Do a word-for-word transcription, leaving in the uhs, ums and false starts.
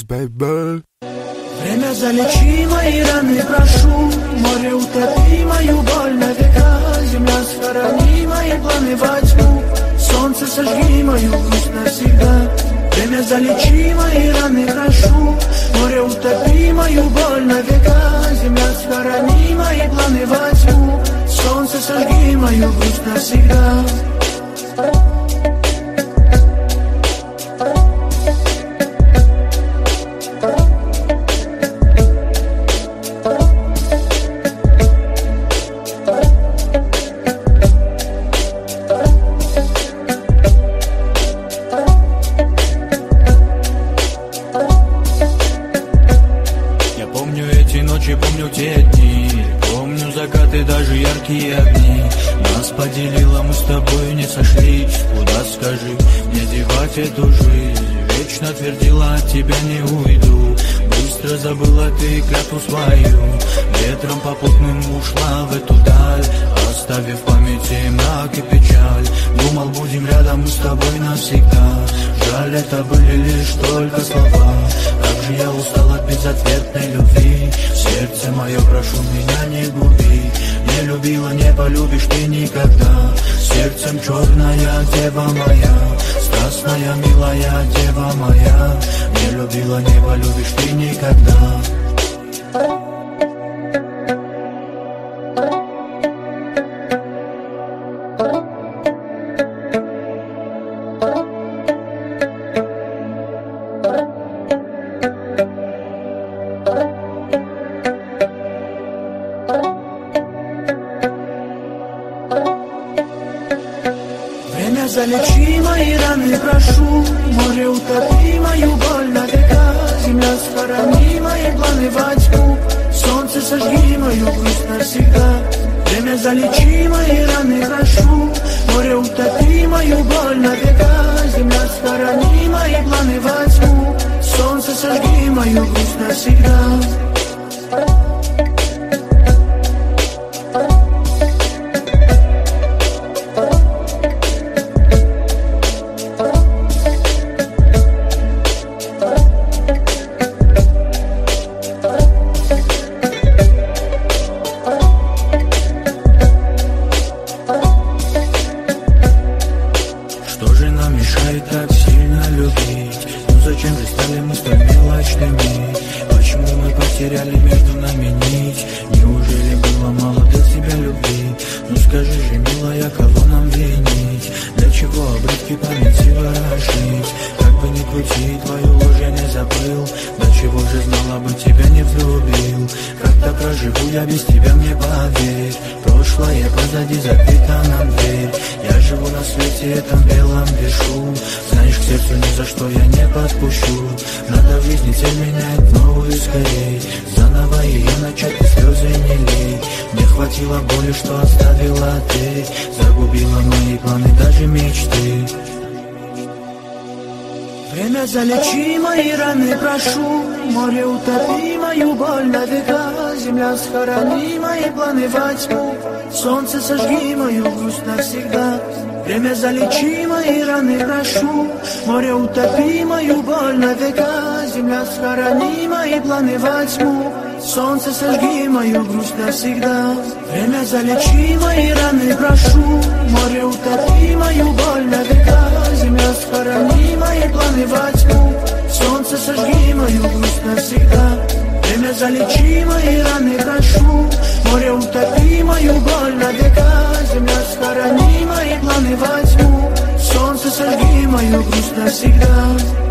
baby. Время залечи мои раны, прошу. Море утопи мою боль на века. Земля схорони мои планы во тьму. Солнце сожги мою грусть навсегда. Время залечи мои раны, прошу. Море утопи мою боль на века. Земля схорони мои планы во тьму. Солнце сожги мою грусть навсегда. Помню те дни, помню закаты, даже яркие огни. Нас поделило, мы с тобой не сошлись. Куда, скажи, мне девать эту жизнь? Вечно твердила, от тебя не уйду. Быстро забыла ты клятву свою. Ветром попутным ушла в эту даль, оставив в памяти мрак и печаль. Думал, будем рядом мы с тобой навсегда. Жаль, это были лишь только слова. Как же я устал от безответной любви. Сердце мое, прошу меня не губи. Не любила, не полюбишь ты никогда. Сердцем черная дева моя, страстная, милая дева моя. Не любила, не полюбишь ты никогда. Время залечи мои раны, прошу. Море утопи мою боль на века. Земля схорони мои планы во тьму. Солнце сожги мою грусть навсегда. Время залечи мои раны, прошу. Море утопи мою боль на века. Земля схорони мои планы во тьму. Солнце сожги мою грусть навсегда. Мешает так сильно любить. Ну зачем же стали мы столь мелочными? Почему мы потеряли между нами нить? Неужели было мало для себя любви? Ну скажи же, милая, кого нам винить? Для чего обрывки памяти ворошить? Как бы ни крути, твою ложь я не забыл. До чего же знала бы, тебя не взлюбил? Как-то проживу я без тебя, мне поверь. Прошлое позади, закрыта нам дверь. Я живу на свете этом белом, дышу. Знаешь, к сердцу ни за что я не подпущу. Надо в жизни цель менять новую скорей. Заново ее начать и слезы не лей. Мне хватило боли, что оставила ты. Загубила мои планы, даже мечты. Время залечи мои раны, прошу. Море утопи мою боль на века. Земля схорони мои планы во тьму. Солнце сожги мою грусть навсегда. Время залечи мои раны, прошу. Море утопи мою боль на века. Земля схорони мои планы во тьму. Солнце сожги мою грусть навсегда. Время залечи мои раны, прошу. Море утопи мою боль на века. Земля схорони мои планы во тьму. Солнце сожги мою грусть навсегда. Время залечи мои раны, прошу. Море утопи мою боль на века. Земля схорони мои планы во тьму. Солнце сожги мою грусть навсегда.